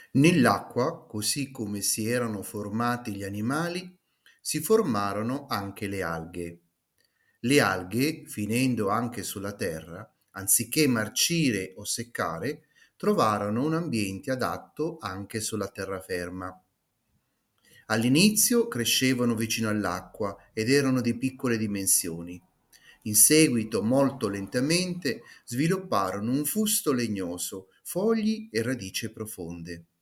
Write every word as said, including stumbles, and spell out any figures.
Nell'acqua, così come si erano formati gli animali, si formarono anche le alghe. Le alghe, finendo anche sulla terra, anziché marcire o seccare, trovarono un ambiente adatto anche sulla terraferma. All'inizio crescevano vicino all'acqua ed erano di piccole dimensioni. In seguito, molto lentamente, svilupparono un fusto legnoso, fogli e radici profonde.